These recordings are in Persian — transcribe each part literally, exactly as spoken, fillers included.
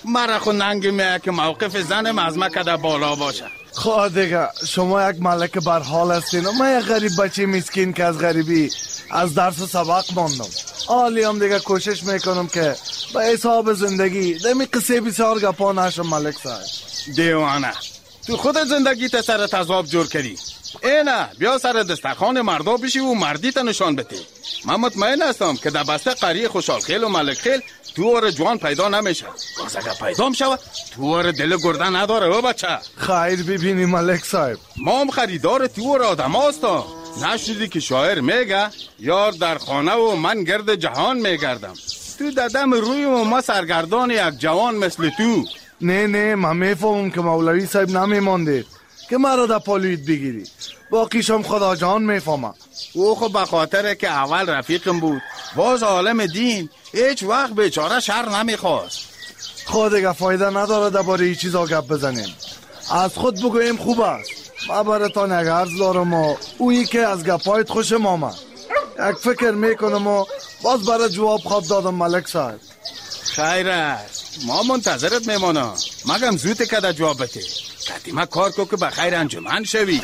مرا خود ننگی میه که موقف زنم از من کده بالا باشه. خب دیگه شما یک ملک برحال هستین و من یک غریب بچه مسکین که از غریبی از درس و سبق ماندم. حالی هم دیگه کوشش میکنم که به حساب زندگی دمی قصه بسیار گپا نشم ملک صاحب. دیوانه، تو خود زندگی تا سر تضاب جور کردی. اینه بیا سر دسترخوان مردا بشی و مردی تا نشان بده. من مطمئن هستم که در بسته قریه خوشحال خیل و ملک خیل تو اور جوان پیدا نمیشه. باز اگر پیدا میشه تو اور دل گرده نداره و بچه. خیر ببینی ملک صاحب، ما هم خریدار تو اور آدم هستم. نشنیدی که شاعر میگه یار در خانه و من گرد جهان میگردم. تو ددم روی و ما سرگردان یک جوان مثل تو. نه نه من میفهمم که مولوی صاحب نمیماندید که مرا در پالوید بگیری. باقیشم خدا جان میفهمم. او خب بخاطره که اول رفیقم بود، باز عالم دین هیچ وقت بیچاره شر نمیخواست. خود دیگه فایده نداره درباره این چیزا گپ بزنیم. از خود بگویم خوب است. ما براتان یک عرض دارم و اویی که از گپایت خوشم آمد. یک فکر میکنم و باز برای جواب خواب دادم ملک صاحب. خیر است، ما منتظرت میمانم. مگم زود که در جواب بده. قدیمه کار کو که بخیر انجمن شوی.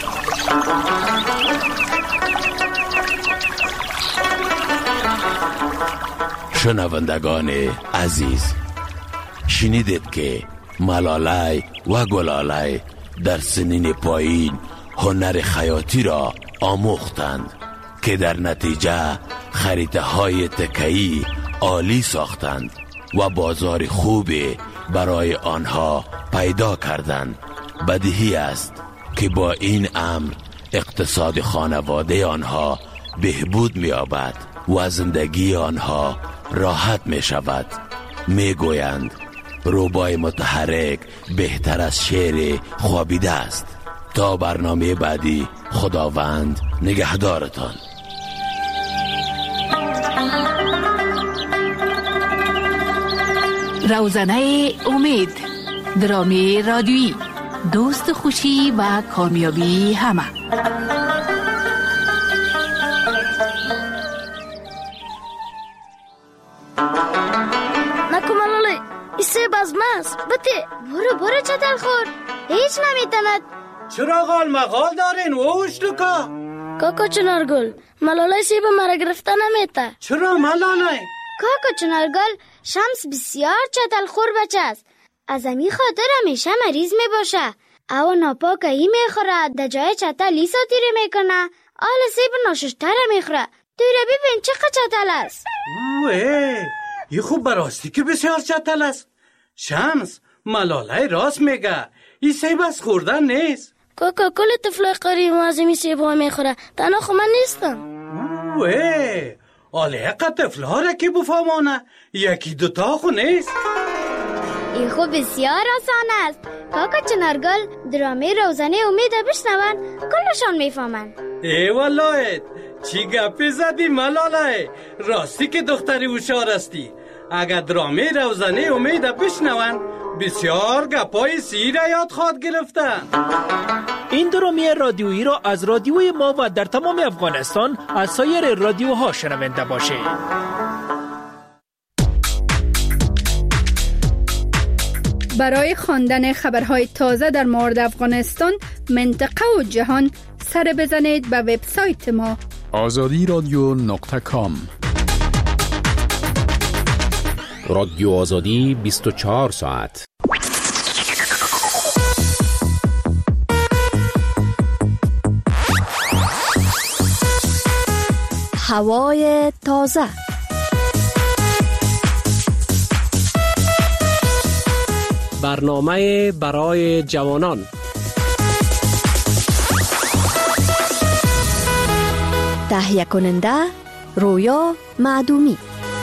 شنوندگان عزیز، شنیدید که ملالای و گلالای در سنین پایین هنر خیاطی را آموختند که در نتیجه خریطه های تکه‌ای عالی ساختند و بازار خوبی برای آنها پیدا کردند. بدیهی است که با این امر اقتصاد خانواده آنها بهبود می‌یابد و زندگی آنها راحت می شود. می گویند روبای متحرک بهتر از شعر خوابیده است. تا برنامه بعدی، خداوند نگهدارتان. روزنه امید، درامی رادیویی، دوست خوشی و کامیابی همه. باز ماست بته برو برو چتل خور هیچ نمیتند. چرا غال مغال دارین ووش دوکا؟ کاکا چنارگل ملالای سیب مرا گرفته نمیته. چرا ملالای؟ کاکا چنارگل شمس بسیار چتل خور بچه است. از امی خاطر همیشه مریض می باشه. او ناپاک ای میخوره در جای چتل لیسا تیره میکنه. آل سیب ناششتر میخوره. توی ببین چقدر چتل است. اوه یه خوب براستی که بسیار چتل است. شمس ملالای راست میگه، این سیب از خوردن نیست. کاکا کل طفلای قریب از این سیب ها میخوره، تنها خو من نیستم. اوه آله قد طفل ها را که بفهمانه یکی دوتا خو نیست. این خو بسیار آسان است. کاکا چنارگل درامه روزانه امید بشنون کلشان میفهمن. ای والله چی گپی زدی ملالای، راستی که دختری هوشیار استی. اگر درامه روزانه امید بشنون بسیار گپای سیر یاد خواد گرفتن. این درامه رادیویی را از رادیوی ما و در تمام افغانستان از سایر رادیوها شنونده باشید. برای خواندن خبرهای تازه در مورد افغانستان، منطقه و جهان سر بزنید به وبسایت ما آزادی رادیو نقطه کام. رادیو آزادی بیست و چهار ساعت. هوای تازه. برنامه برای جوانان. تهیه کننده رویا معدومی.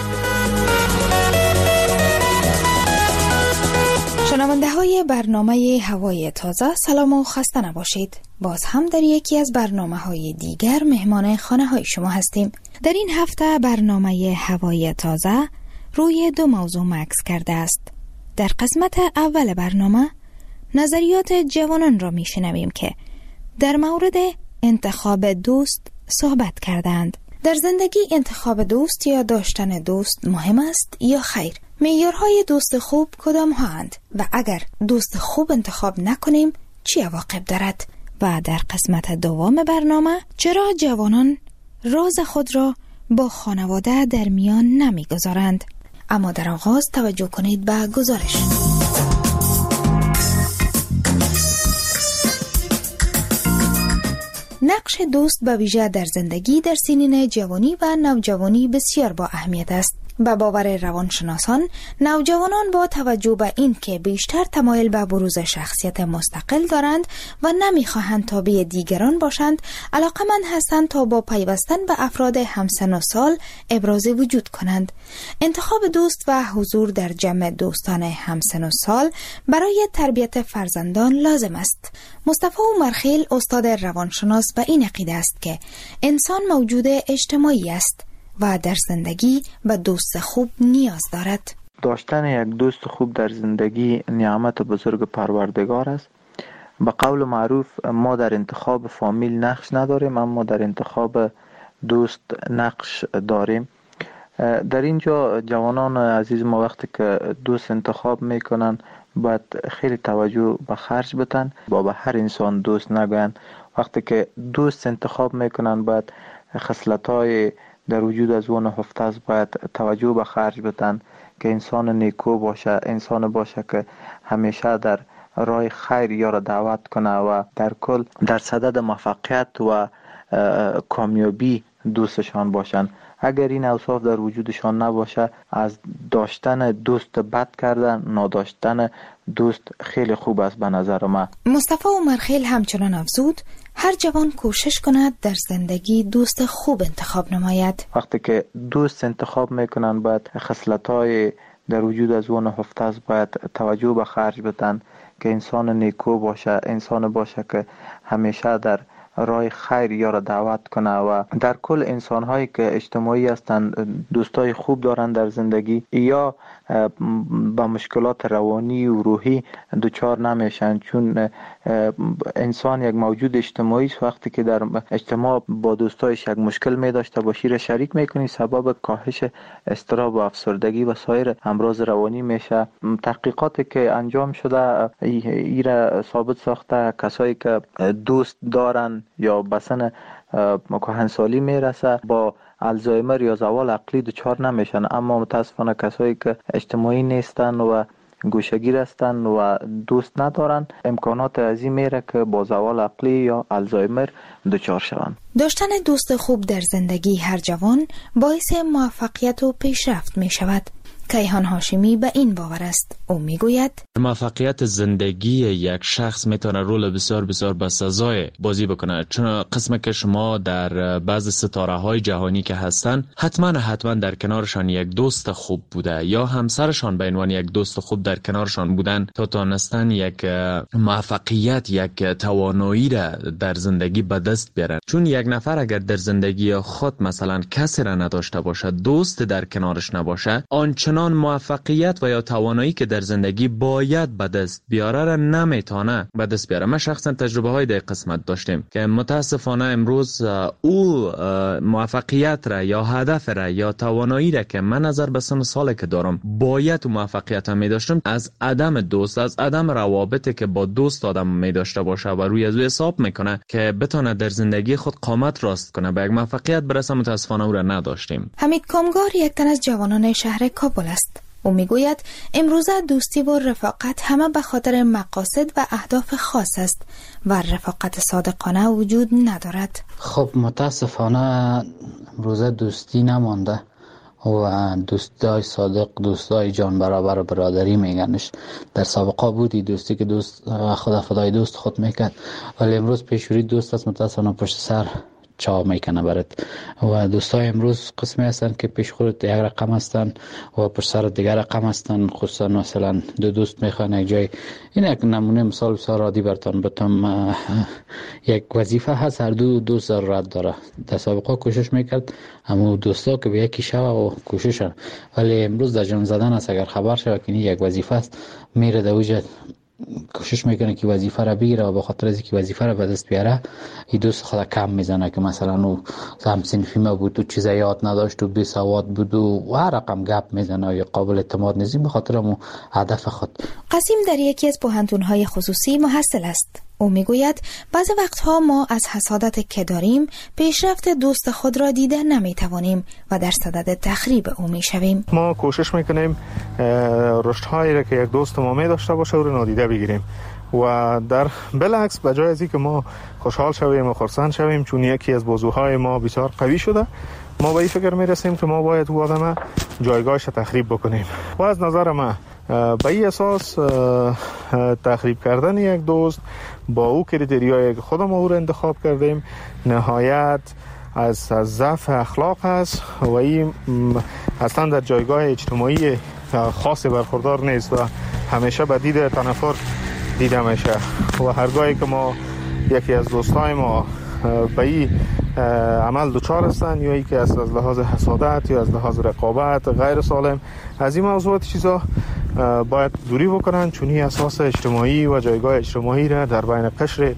شنونده های برنامه هوای تازه، سلام و خسته نباشید. باز هم در یکی از برنامه های دیگر مهمان خانه های شما هستیم. در این هفته برنامه هوای تازه روی دو موضوع مکس کرده است. در قسمت اول برنامه نظریات جوانان را می شنویم که در مورد انتخاب دوست صحبت کردند. در زندگی انتخاب دوست یا داشتن دوست مهم است یا خیر؟ معیارهای دوست خوب کدام هاند و اگر دوست خوب انتخاب نکنیم چی عواقب دارد؟ و در قسمت دوم برنامه چرا جوانان راز خود را با خانواده در میان نمیگذارند؟ اما در آغاز توجه کنید به گزارش. نقش دوست به ویژه در زندگی در سنین جوانی و نوجوانی بسیار با اهمیت است. به باور روانشناسان، نوجوانان با توجه به این که بیشتر تمایل به بروز شخصیت مستقل دارند و نمیخواهند تابع دیگران باشند، علاقمند هستند تا با پیوستن به افراد همسن و سال ابراز وجود کنند. انتخاب دوست و حضور در جمع دوستان همسن و سال برای تربیت فرزندان لازم است. مصطفی عمرخیل استاد روانشناس به این عقیده است که انسان موجود اجتماعی است و در زندگی به دوست خوب نیاز دارد. داشتن یک دوست خوب در زندگی نعمت بزرگ پروردگار است. به قول معروف ما در انتخاب فامیل نقش نداریم، اما در انتخاب دوست نقش داریم. در اینجا جوانان عزیز ما وقتی که دوست انتخاب میکنن باید خیلی توجه به خرج بتن، با به هر انسان دوست نگوین. وقتی که دوست انتخاب میکنن باید خصلت‌های در وجود از اون هفته است، باید توجه به خرج بتن که انسان نیکو باشه، انسان باشه که همیشه در راه خیر یار دعوت کنه و در کل در صدد موفقیت و کامیابی دوستشان باشن. اگر این اوصاف در وجودشان نباشه، از داشتن دوست بد کردن نداشتن دوست خیلی خوب است به نظر من. مصطفی عمرخیل همچنان افزود هر جوان کوشش کند در زندگی دوست خوب انتخاب نماید. وقتی که دوست انتخاب میکنن باید خصلت‌های در وجود از اون هفته است، باید توجه به خرج بتن که انسان نیکو باشه، انسان باشه که همیشه در راه خیر یار دعوت کنه و در کل انسان هایی که اجتماعی هستند دوستای خوب دارن در زندگی یا با مشکلات روانی و روحی دچار نمیشن، چون انسان یک موجود اجتماعی است. وقتی که در اجتماع با دوستایش یک مشکل می داشته باشی را شریک میکنی، سبب کاهش اضطراب و افسردگی و سایر امراض روانی میشه. تحقیقاتی که انجام شده ایره ثابت ساخته کسایی که دوست دارن یا بسن کهنسالی میرسه با الزایمر یا زوال عقلی دچار نمیشن، اما متاسفانه کسایی که اجتماعی نیستن و گوشه‌گیر هستن و دوست ندارن امکانات عظیم میره که با زوال عقلی یا الزایمر دچار شوند. داشتن دوست خوب در زندگی هر جوان باعث موفقیت و پیشرفت می شود. کیهان هاشمی به این باور است. او میگوید موفقیت زندگی یک شخص میتونه رول بسیار بسیار بسزای بازی بکنه، چون قسم که شما در بعض ستاره های جهانی که هستن حتما حتما در کنارشان یک دوست خوب بوده یا همسرشان به عنوان یک دوست خوب در کنارشان بودن تا تونستن یک موفقیت، یک توانایی را در زندگی به دست بیارن. چون یک نفر اگر در زندگی خود مثلا کسی را نداشته باشه، دوست در کنارش نباشه، آنچنان موفقیت و یا توانایی که در زندگی باید به دست بیاره را نمیتونه به دست بیاره. ما شخصا تجربه های در قسمت داشتیم که متاسفانه امروز او موفقیت را یا هدف را یا توانایی را که من نظر به سن سال که دارم باید موفقیت می داشتم، از عدم دوست، از عدم روابطی که با دوست آدم می داشته باشه و روی از او حساب میکنه که بتونه در زندگی خود قامت راست کنه به یک موفقیت برسه، متاسفانه او را نداشتیم. حمید کامگار یک تن از جوانان شهر کابل است. او میگوید امروزه دوستی و رفاقت همه به خاطر مقاصد و اهداف خاص است و رفاقت صادقانه وجود ندارد. خب متاسفانه امروزه دوستی نمانده و دوستای صادق، دوستای جان برابر و برادری میگنش. در سابقه بودی دوستی که دوست خدا فدای دوست خود میکرد، ولی امروز پیشوری دوست است متاسفانه پشت سر چا میکنه برات. و دوستای امروز قسمی هستن که پیش خودت یک رقم هستن و پشت سر دیگر رقم هستن. خصوصا مثلا دو دوست میخوان یک جای، این یک نمونه مثال بسیار عادی براتون بتم. یک وظیفه هست، هر دو دوست ضرورت داره. در سابقه کوشش میکرد اما دوستا که به یکی شوه و کوششن، ولی امروز در جان زدن است. اگر خبر شوه که یک وظیفه است میره در وجه کوشش میکنه که وظیفه را بگیره و به خاطر از اینکه وظیفه را به دست بیاره این دوست خود کم میزنه که مثلا او هم صنفی ما بود و چیزا یاد نداشت و بی سواد بود و هر رقم گپ میزنه یا قابل اعتماد نیست. به خاطر مو هدف خود. قاسم در یکی از پوهنتون‌های خصوصی محصل است. او میگوید بعضی وقتها ما از حسادت که داریم پیشرفت دوست خود را دیده نمیتوانیم و در صدد تخریب او میشویم. ما کوشش میکنیم رشدهایی را که یک دوست ما می داشته باشه او را نادیده بگیریم و در بالعکس به جای از اینکه ما خوشحال شویم و خرسند شویم چون یکی از بازوهای ما بسیار قوی شده، ما به این فکر میرسیم که ما باید او آدم جایگاهش تخریب بکنیم و از نظر من به این اساس تخریب کردن یک دوست با او کریتریایی که خودم او را انتخاب کردیم نهایت از از ضعف اخلاق است و این اصلا در جایگاه اجتماعی خاصی برخوردار نیست و همیشه به دید تنفر دیده میشه و هرگاهی که ما یکی از دوستای ما به این عمل دوچار هستن یا ای که از لحاظ حسادت یا از لحاظ رقابت غیر سالم از این موضوعات چیزا باید دوری بکنن چون این اساس اجتماعی و جایگاه اجتماعی را در بین قشر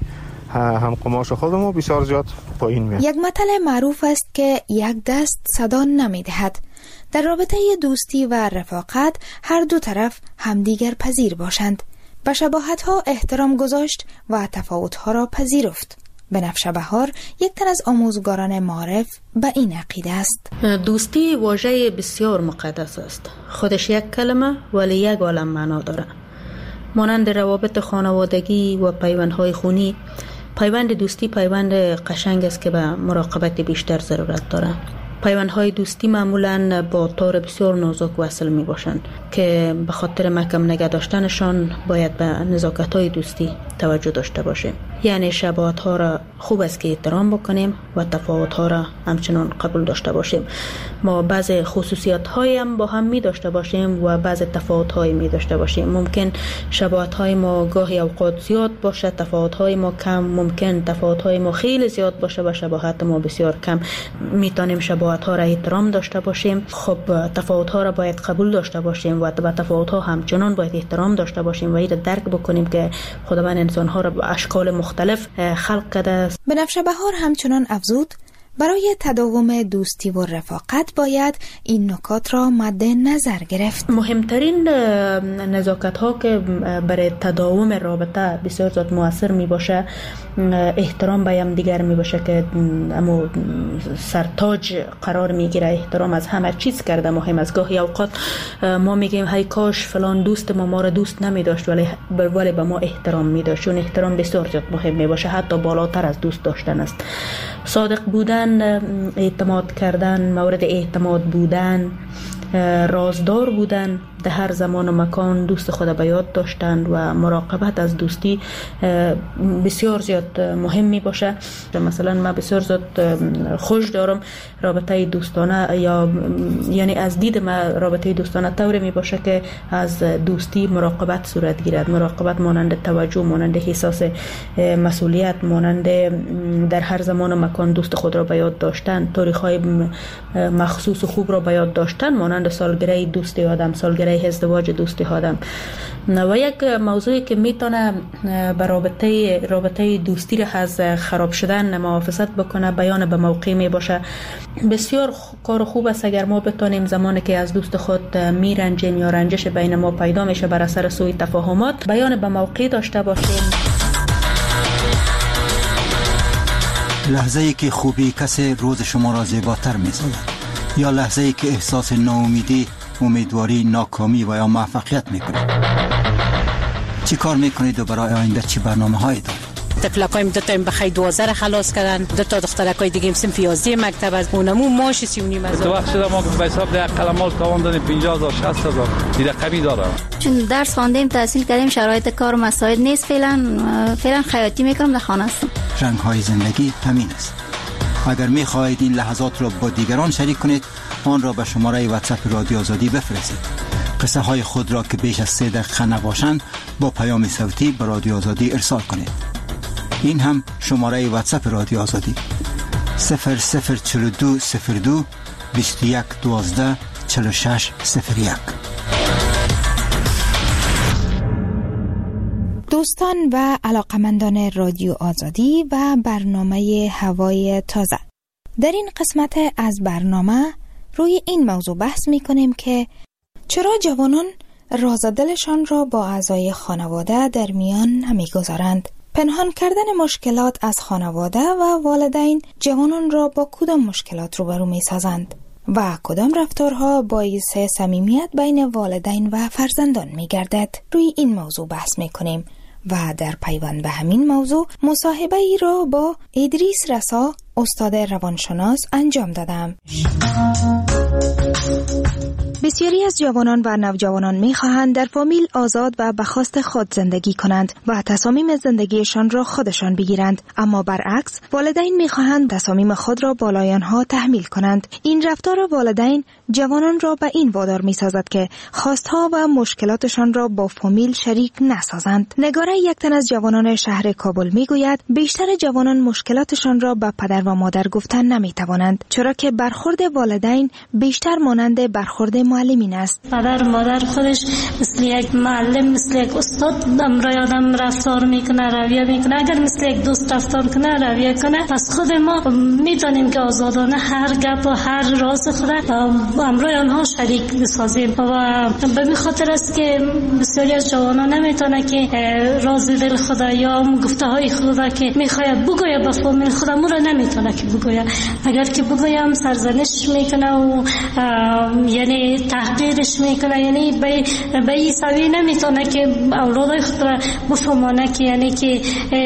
هم قماش خودمون بسیار زیاد پایین میاد. یک مثل معروف است که یک دست صدا نمیدهد. در رابطه دوستی و رفاقت هر دو طرف همدیگر پذیر باشند. به شباهت ها احترام گذاشت و تفاوت ها را پذیرفت. بنفشه بهار یک تن از آموزگاران معارف به این عقیده است. دوستی واژه بسیار مقدس است. خودش یک کلمه ولی یک عالم معنا داره. مانند روابط خانوادگی و پیوندهای خونی، پیوند دوستی پیوند قشنگ است که به مراقبت بیشتر ضرورت داره. پیوندهای دوستی معمولاً با تار بسیار نازک وصل می باشند که به خاطر محکم نگه داشتنشان باید به نزاکت‌های دوستی توجه داشته باشیم. یعنی شباهت‌ها را خوب است که احترام بکنیم و تفاوت‌ها را همچنان قبول داشته باشیم. ما بعض خصوصیات‌هایی هم با هم می داشته باشیم و بعض تفاوت‌هایی می داشته باشیم. ممکن شباهت‌های ما گاهی اوقات زیاد باشه، تفاوت‌های ما کم، ممکن تفاوت‌های ما خیلی زیاد باشه و شباهت ما بسیار کم. میتونیم شباهت‌ها را احترام داشته باشیم. خب تفاوت‌ها را باید قبول داشته باشیم و به تفاوت‌ها همچنان باید احترام داشته باشیم و این درک بکنیم که خداوند انسان‌ها را به اشکال مختلف خلق کرده است. بنفشه بهار همچنان افزود برای تداوم دوستی و رفاقت باید این نکات را مد نظر گرفت. مهمترین نزاکت ها که برای تداوم رابطه بسیار زیاد مؤثر می باشه احترام به هم دیگر می باشه که اما سرتاج قرار می گیره. احترام از همه چیز کرده مهم است. گاهی اوقات ما میگیم هی کاش فلان دوست ما ما را دوست نمی داشت ولی ولی به ما احترام می داشت. چون احترام بسیار زیاد مهم می باشه، حتی بالاتر از دوست داشتن است. صادق بودن، اعتماد کردن، مورد اعتماد بودن، رازدار بودن، در هر زمان و مکان دوست خود به یاد داشتن و مراقبت از دوستی بسیار زیاد مهم می باشه. مثلا من بسیار زیاد خوش دارم رابطه دوستانه یا یعنی از دید من رابطه دوستانه طوری می باشه که از دوستی مراقبت صورت گیرد. مراقبت مانند توجه، مانند احساس مسئولیت، مانند در هر زمان و مکان دوست خود را به یاد داشتن، تاریخ‌های مخصوص و خوب را به یاد داشتن، مانند سالگره دوستی آدم، سالگره ازدواج دوستی آدم. و یک موضوعی که میتونه به رابطه رابطه دوستی را از خراب شدن محافظت بکنه بیان به موقع می باشه. بسیار کار خوب است اگر ما بتونیم زمانی که از دوست خود میرنجیم یا رنجش بین ما پیدا میشه بر اثر سوء تفاهمات بیان به موقع داشته باشیم. لحظه ای که خوبی کسی روز شما را زیباتر می‌سازد یا لحظه ای که احساس ناامیدی، امیدواری، ناکامی و یا موفقیت میکنید. چی کار میکنید و برای آینده چی برنامه‌هایی دارید؟ تفلکایم دو تا بخیر دوازده خلاص کردن، دو تا دخترکای دیگه سنف یازده مکتب از اونمو ماش سی و نیم هزار. تو وقت شده ما به حساب ده قلمال تاوان دادیم پنجاه هزار شصت هزار دیگه کمی داره. چون درس خواندیم تحصیل کردیم شرایط کار و مساعد نیست فعلا فعلا خیاطی میکنم در خانه هستم. رنگ‌های زندگی همین است. اگر می‌خواهید این لحظات را با دیگران شریک کنید آن را به شماره واتساپ رادیو آزادی بفرستید. قصه های خود را که بیش از سه دقیقه نباشند با پیام صوتی به رادیو آزادی ارسال کنید. این هم شماره واتساپ رادیو آزادی صفر صفر چهل و دو صفر دو بیست و یک دوازده چهل و شش صفر یک. دوستان و علاقمندان رادیو آزادی و برنامه هوای تازه، در این قسمت از برنامه روی این موضوع بحث می کنیم که چرا جوانان راز دلشان را با اعضای خانواده در میان نمی گذارند. پنهان کردن مشکلات از خانواده و والدین جوانان را با کدام مشکلات روبرو می سازند و کدام رفتارها باعث صمیمیت بین والدین و فرزندان می گردد. روی این موضوع بحث می کنیم و در پیوند به همین موضوع مصاحبه ای را با ادریس رسا، استاد روانشناس انجام دادم. بسیاری از جوانان و نوجوانان می‌خواهند در فامیل آزاد و به خواست خود زندگی کنند و تصامیم زندگیشان را خودشان بگیرند، اما برعکس والدین می‌خواهند تصامیم خود را بالای آنها تحمیل کنند. این رفتار والدین جوانان را به این وادار می‌سازد که خواستها و مشکلاتشان را با فامیل شریک نسازند. نگاره یک تن از جوانان شهر کابل می‌گوید بیشتر جوانان مشکلاتشان را به پدر و مادر گفتن نمی‌توانند، چرا که برخورد والدین بیشتر مانند برخورد معلمین است. پدر و مادر خودش مثل یک معلم، مثل یک استاد امرای آدم رفتار میکنه، رویه میکنه. اگر مثل یک دوست رفتار کنه، رویه کنه، پس خود ما میتونیم که آزادانه هر گپ و هر راز خود امرای آنها شریک بسازیم. و به این خاطر است که بسیاری از جوانان نمیتونه که راز دل خود یا گفته های خود که میخواید بگوید به فامیل خود امو را نمیتونه که بگوید. اگر که بگویم سرزنش میکنه و یعنی تحقیرش میکنه، یعنی به به این سوی نمیتونه که اولادای خود را بفهمانه که یعنی که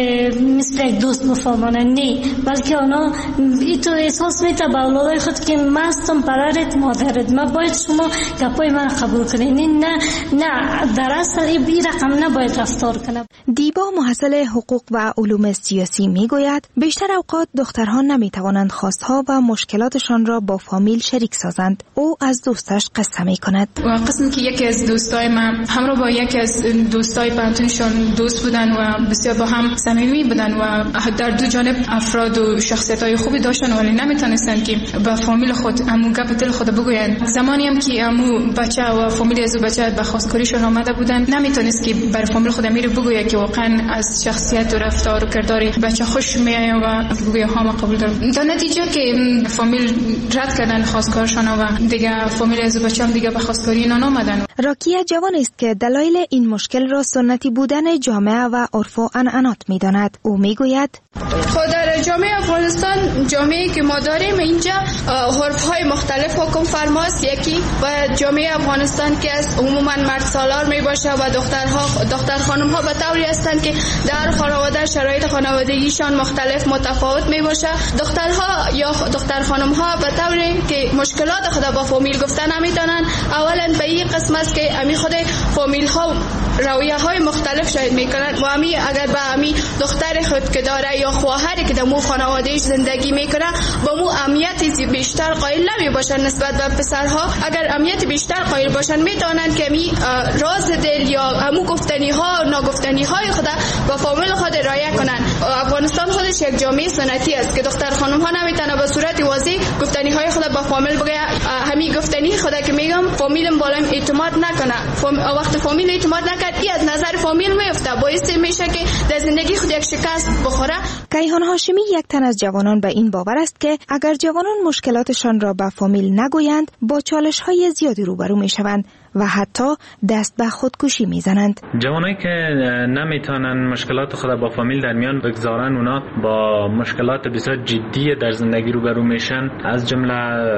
مثل یک دوست بفهمانه، نه، بلکه اونا ایتو احساس میته به اولادای خود که من هستم پدرت مادرت، من باید شما گپای من قبول کنید. نه نه در اصل این رقم نباید رفتار کنه. دیبا محصل حقوق و علوم سیاسی میگوید بیشتر اوقات دخترها نمیتوانند خواستها و مشکلاتشان را با فامیل شریک سازند. او از دوستش قصه می کند. و قسم که یکی از دوستای من همراه با یکی از دوستای پنتونشون دوست بودن و بسیار با هم صمیمی بودن و در دو جانب افراد و شخصیت‌های خوبی داشتن، ولی نمیتونستن که با فامیل خود امو گپ دل خود بگویند. زمانی هم که امو بچه و فامیل از بچه به خواستگاریشون آمده بودن، نمیتونست که بر فامیل خود میره بگوید که واقعا از شخصیت و رفتار و کردار بچه خوش میآید و بگوید ها ما قبول دارم. در نتیجه که فامیل رد کردن خواستگارشون و دیگه فامیل از بچه‌ام دیگه به خواستگاری اینا نامدن. راکیه جوان است که دلایل این مشکل را سنتی بودن جامعه و عرف و عنعنات می‌داند. او میگوید خود در جامعه افغانستان، جامعه‌ای که ما داریم اینجا عرف‌های مختلف حکم فرماست. یکی و جامعه افغانستان که از عموما مرد سالار میباشه و دخترها دختر خانم‌ها به طوری هستند که در خانواده شرایط خانوادگیشان مختلف متفاوت میباشه. دخترها یا دختر خانم‌ها به طوری که مشکلات خود با فامیل گفتن نمیتونن. اولا به این قسم است که امی خود فامیل ها رویه های مختلف شاید میکنن و امی اگر به امی دختر خود که داره یا خواهری که در مو خانوادهش زندگی میکنه با مو اهمیت بیشتر قائل نمی باشن نسبت به پسرها. اگر اهمیت بیشتر قائل باشن میتونن که امی راز دل یا امو گفتنی ها ناگفتنی های خود با فامیل خود رعایت کنن. افغانستان خودش یک جامعه سنتی است که دختر خانم ها نمیتونه به صورت واضح گفتنی های خود با فامیل بگه. همین گفتنی خدا که میگم فامیلم بالایم اعتماد نکنه. فام... وقت فامیل اعتماد نکرد ای از نظر فامیل میفته، باعث میشه که در زندگی خود یک شکست بخوره. کیهان هاشمی یک تن از جوانان به این باور است که اگر جوانان مشکلاتشان را به فامیل نگویند با چالش های زیادی روبرو میشوند و حتی دست به خودکشی میزنند. جوانایی که نمیتونن مشکلات خود با فامیل در میان بگذارن، اونا با مشکلات بسیار جدی در زندگی روبرو میشن، از جمله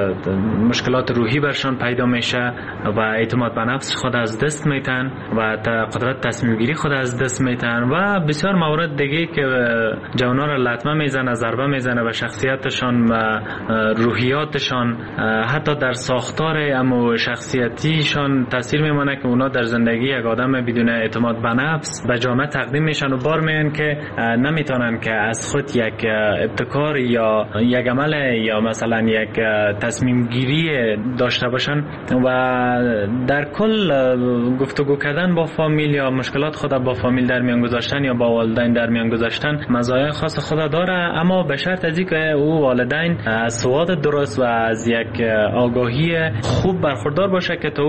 مشکلات روحی برشان پیدا میشه و اعتماد به نفس خود از دست میتن و قدرت تصمیم گیری خود از دست میتن و بسیار موارد دیگه که جوانا را لطمه میزنه، ضربه میزنه به شخصیتشان و روحیاتشان، حتی در ساختار اما شخصیتیشان تاثیر میمونه که اونا در زندگی یک آدم بدون اعتماد به نفس به جامعه تقدیم میشن و بار میان که نمیتونن که از خود یک ابتکار یا یک عمل یا مثلا یک تصمیم گیری داشته باشن و در کل گفتگو کردن با فامیل یا مشکلات خود با فامیل در میان گذاشتن یا با والدین در میان گذاشتن مزایای خاص خود داره، اما به شرط از اینکه او والدین از سواد درست و از یک آگاهی خوب برخوردار باشه که تا او بتونه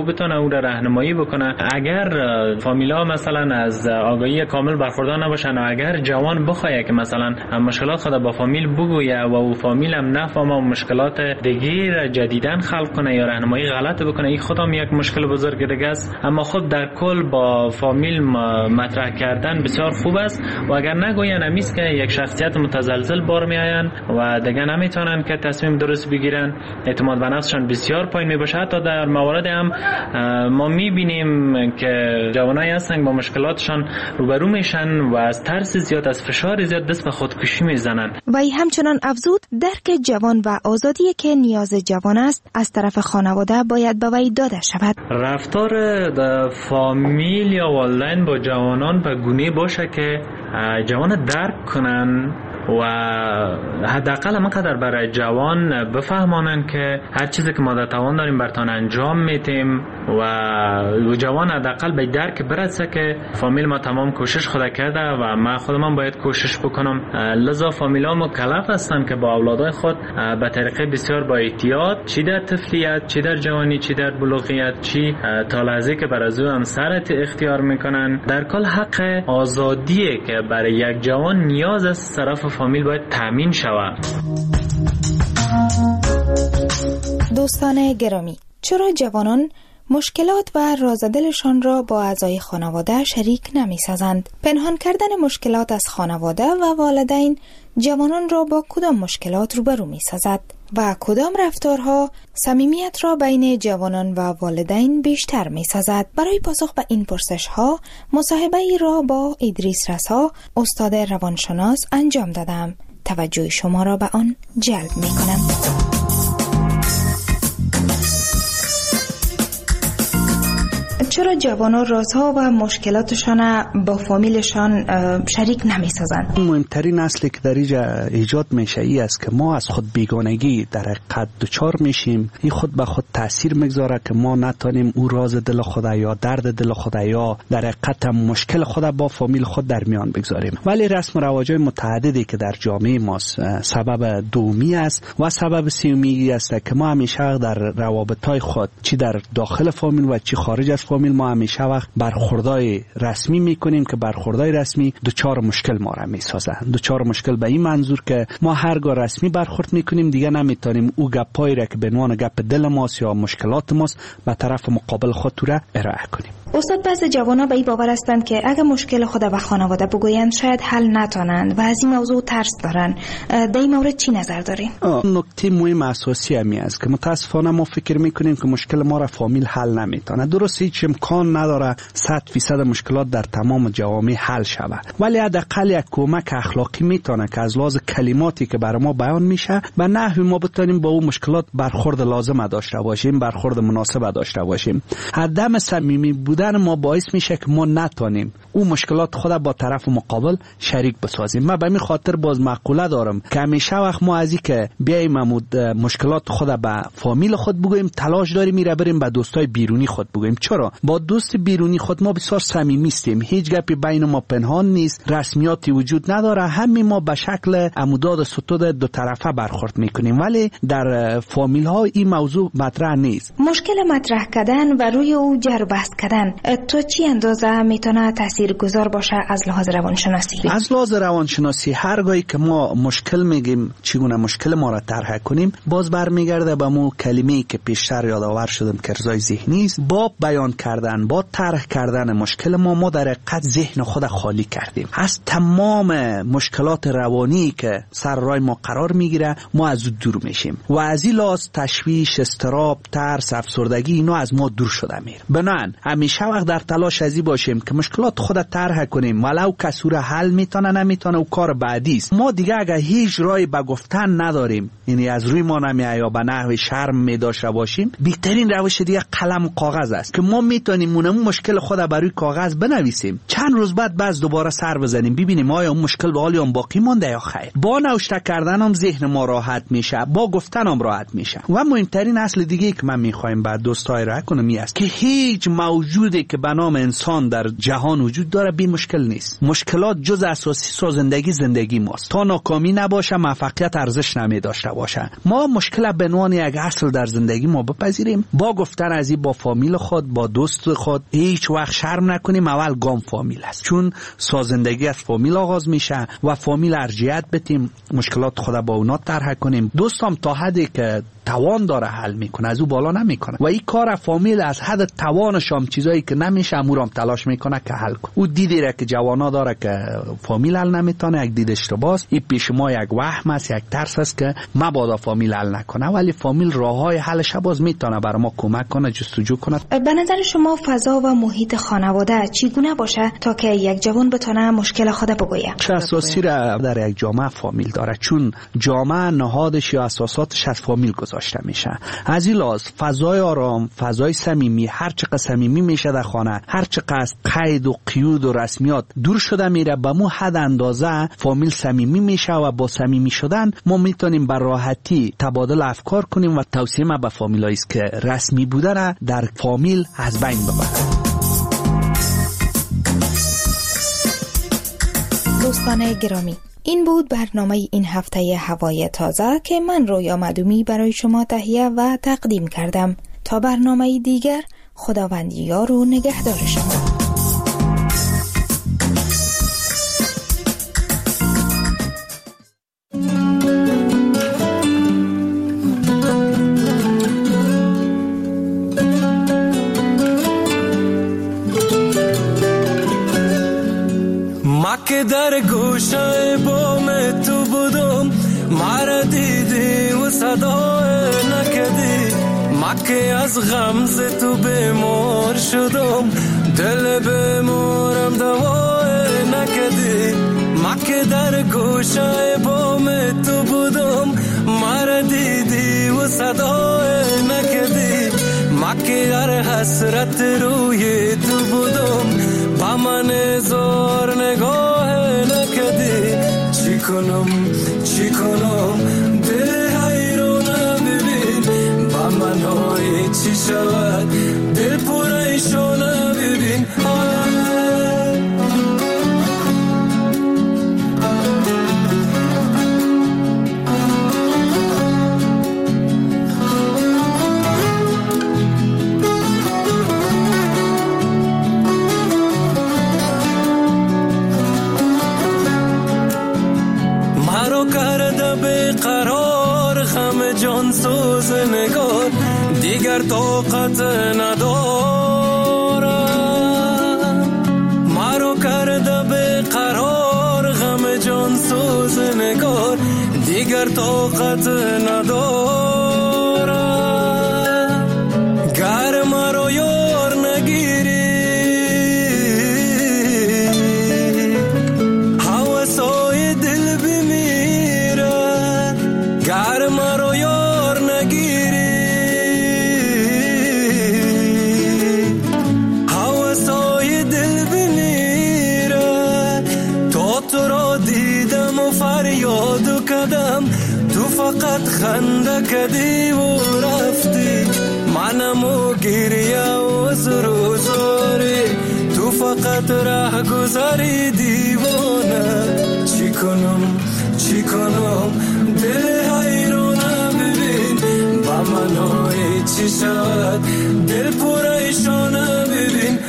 او را راهنمایی بکنه. اگر فامیلا مثلا از آگاهی کامل برخوردار نباشن و اگر جوان بخواد که مثلا مشکلات خود با فامیل بگویه و او فامیل هم نفهمه و مشکلات دیگه را جدیداً خلق کنه یا راهنمایی غلط بکنه، این خودم یک مشکل بزرگ دیگه است. اما خب در کل با فامیل مطرح کردن بسیار خوب است و اگر نگوین همیست که یک شخصیت متزلزل بار میآیند و دیگه نمیتونن که تصمیم درست بگیرن، اعتماد به نفسشان بسیار پایین میباشه. حتی در موارد هم ما میبینیم که جوانایی هستن با مشکلاتشان روبرو میشن و از ترس زیاد، از فشار زیاد دست به خودکشی میزنن. وی همچنان افزود درک جوان و آزادی که نیاز جوان است از طرف خانواده باید به وی داده شود. رفتار فامیل یا والدین با جوانان به گونه باشه که جوان درک کنن و حداقل همانقدر برای جوان بفهمانن که هر چیزی که ما در توان داریم برتان انجام میتیم و جوان حداقل به درک برسه که فامیل ما تمام کوشش خود کرده و من خودم باید کوشش بکنم. لذا فامیلا مکلف هستن که با اولادای خود به طریقه بسیار با احتیاط، چی در طفلیت، چی در جوانی، چی در بلوغیت، چی تا لحظه که بر از او هم سرت اختیار میکنن، در کل حق آزادیه که برای یک جوان نیاز از طرف فامیل باید تامین شود. دوستان گرامی، چرا جوانان مشکلات و راز دلشان را با اعضای خانواده شریک نمی سازند؟ پنهان کردن مشکلات از خانواده و والدین جوانان را با کدام مشکلات روبرو می سازد و کدام رفتارها صمیمیت را بین جوانان و والدین بیشتر می سازد؟ برای پاسخ به این پرسش ها مصاحبه ای را با ادریس رسا، استاد روانشناس انجام دادم. توجه شما را به آن جلب می کنم. چرا جوانان رازها و مشکلاتشان با فامیلشان شریک نمی سازند؟ مهمترین اصلی که در اینجا ایجاد میشه ای است که ما از خود بیگانگی در حقیقت دچار میشیم. این خود به خود تاثیر میگذاره که ما نتونیم او راز دل خود یا درد دل خود یا در حقیقت مشکل خود با فامیل خود در میان بگذاریم. ولی رسم و رواج‌های متعددی که در جامعه ما سبب دومی است و سبب سومی است که ما همیشه در روابط‌های خود چی در داخل فامیل و چی خارج از فامیل ما همیشه وقت برخوردای رسمی میکنیم که برخوردای رسمی دوچار مشکل ما را میسازه. دوچار مشکل به این منظور که ما هرگاه رسمی برخورد میکنیم دیگه نمیتونیم او گپایی را که به عنوان گپ دل ماست یا مشکلات ماست به طرف مقابل خود را ارائه کنیم. استاد، بعضی جوانا به این باور هستند که اگر مشکل خود به خانواده بگویند شاید حل نتونند و از این موضوع ترس دارن. در این مورد چی نظر دارین؟ نکته مهم اساسی همی است که متاسفانه ما فکر میکنیم که مشکل ما را فامیل حل نمیتونه. درست هیچ امکان نداره صد فیصد مشکلات در تمام جوامع حل شود، ولی حداقل یک کمک اخلاقی میتونه که از لحاظ کلماتی که برای ما بیان میشه به نحوی ما بتونیم با اون مشکلات برخورد لازم داشته باشیم، برخورد مناسب داشته باشیم. عدم صمیمی بودن ما باعث میشه که ما نتونیم اون مشکلات خود با طرف مقابل شریک بسازیم. من به این خاطر باز مقوله دارم که همیشه وقت ما از این که بیایم مشکلات خود به فامیل خود بگوییم تلاش داریم میره بریم به دوستای بیرونی خود بگوییم. چرا؟ با دوست بیرونی خود ما بسیار صمیمی هستیم، هیچ گپی بین ما پنهان نیست، رسمیاتی وجود نداره، همین ما به شکل عموداد ستود دو طرفه برخورد میکنیم. ولی در فامیل ها این موضوع مطرح نیست. مشکل مطرح کردن و روی او جر بحث کردن تو چی اندازه میتونه تاثیرگذار باشه از لحاظ روانشناسی؟ از لحاظ روانشناسی هرگاهی که ما مشکل میگیم چگونه مشکل ما را طرح کنیم، باز برمیگرده به مو کلمه‌ای که پیشتر یادآور شدم که ارضای ذهنی است. با بیان کردن، با طرح کردن مشکل ما ما در حقیقت ذهن خود خالی کردیم از تمام مشکلات روانی که سر راه ما قرار میگیره. ما از او دور میشیم و از این لحاظ تشویش، اضطراب، ترس، افسردگی اینا از ما دور شده میره. بنابراین همیشه وقت در تلاش ازی باشیم که مشکلات خود طرح کنیم، ولو کسور حل میتونه نمیتونه و کار بعدی است. ما دیگه اگه هیچ راهی به گفتن نداریم، یعنی از روی ما نمیاد یا به نحو شرم میداشته باشیم، بهترین روش دیگه قلم و کاغذ است که ما میتونیم اون مشکل خود بر روی کاغذ بنویسیم، چند روز بعد باز دوباره سر بزنیم ببینیم آیا اون مشکل به حال اون باقی مونده یا خیر. با نوشته کردن هم ذهن ما راحت میشه، با گفتن هم راحت میشه. و مهمترین اصل دیگه که من میخوایم بعد دوستای را کنم این است که هیچ موجود وجودی که به نام انسان در جهان وجود داره بی مشکل نیست. مشکلات جز اساسی سازندگی زندگی ماست. تا ناکامی نباشه موفقیت ارزش نمی داشته باشه. ما مشکل به عنوان یک اصل در زندگی ما بپذیریم، با گفتن از این با فامیل خود، با دوست خود هیچ وقت شرم نکنیم. اول گام فامیل است، چون سازندگی از فامیل آغاز میشه و فامیل ارجحیت بدیم، مشکلات خود با اونا طرح کنیم. دوستم تا حدی که توان داره حل میکنه، از او بالا نمیکنه و این کار فامیل از حد توانش هم چیزایی که نمیشه امورم تلاش میکنه که حل کنه. او دیدی را که جوانا داره که فامیل حل نمیتونه، یک دید اشتباهه. این پیش ما یک وهم است، یک ترس است که مبادا فامیل حل نکنه، ولی فامیل راههای حلش باز میتونه برای ما کمک کنه، جستجو کنه. به نظر شما فضا و محیط خانواده چگونه باشه تا که یک جوان بتونه مشکل خود بگویه؟ چه اساسی را در یک جامعه فامیل داره، چون جامعه نهادش یا اساساتش از فامیل گذاشته میشه. از این لحاظ فضای آرام، فضای صمیمی، هر چقدر صمیمی میشه در خانه، هر چقدر از قید و قیود و رسمیات دور شده میره، به مو حد اندازه فامیل صمیمی میشه و با صمیمی شدن ما میتونیم بر راحتی تبادل افکار کنیم و توصیه ما به فامیلایی است که رسمی بودن در فامیل از بین ببرن. دوستان گرامی، این بود برنامه این هفته هوای تازه که من رویا معدومی برای شما تهیه و تقدیم کردم. تا برنامه دیگر، خداوند یار و نگهدار شما. که در گوشه بام تو بودم، مرا دیدی و صدا نکدی. ما که از غمز تو بیمار شدم، دل بیمارم دوا نکدی. ما که در گوشه بام تو بودم، مرا دیدی و صدا نکدی. ما که در حسرت روی تو بودم، با من زار نگاه نکدی. چی کنم چی کنم دل حیرانم، ببین با من های چی شود، دل پریشانم ببین. جان سوز نگار دیگر طاقت ندارم، مرا کرده به قرار غم جان سوز نگار دیگر طاقت ندارم. گر مرا یار نگیری هوسای دل بمیره، گر مرا تو فقط خنده کدی و رفتی، منمو گریه و زرو زاری، تو فقط راه گذاری دیوانه. چی کنم چی کنم دل حیرانه، ببین با من های چی شد، دل پریشانه ببین.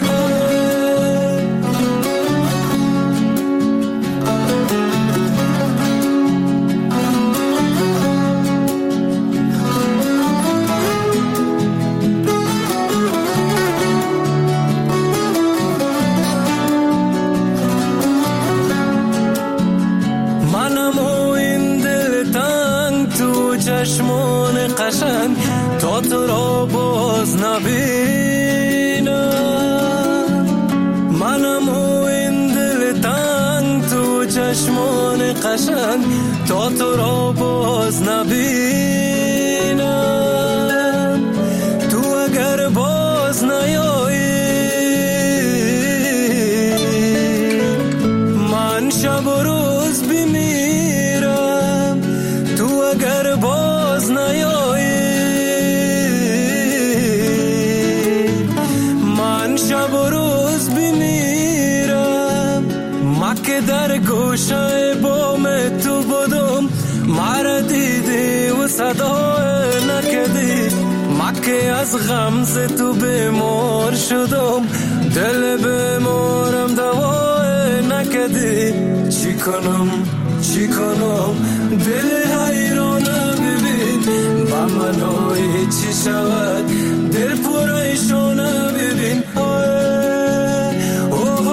چشمان قشنگ تا تو را باز نبینم، منم و این دل تنگ تو چشمان قشنگ تا تو را باز نبینم. تو اگر باز نیایی من شب و روز بمیرم، تو اگر باز نیایی من شب گوشه بام تو بودم مرا دیدی و صدا نکدی مکه از غمز تو بیمار شدم دل بیمارم دوا نکدی چی کنم چی کنم دل حیرانه ببین با منو چی شود دل پریشانه